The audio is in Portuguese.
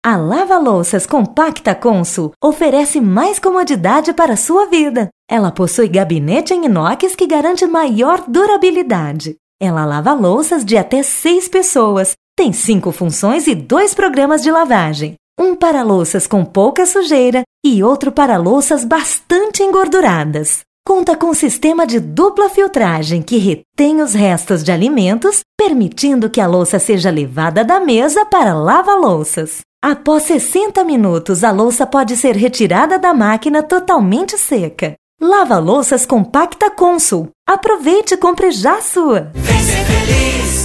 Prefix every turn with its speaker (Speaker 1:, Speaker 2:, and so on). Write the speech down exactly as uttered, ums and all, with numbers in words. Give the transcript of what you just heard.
Speaker 1: A lava-louças Compacta Consul oferece mais comodidade para a sua vida. Ela possui gabinete em inox que garante maior durabilidade. Ela lava louças de até seis pessoas. Tem cinco funções e dois programas de lavagem. Um para louças com pouca sujeira e outro para louças bastante engorduradas. Conta com sistema de dupla filtragem que retém os restos de alimentos, permitindo que a louça seja levada da mesa para lava-louças. Após sessenta minutos, a louça pode ser retirada da máquina totalmente seca. Lava-louças Compacta Consul. Aproveite e compre já a sua!
Speaker 2: Vem ser feliz!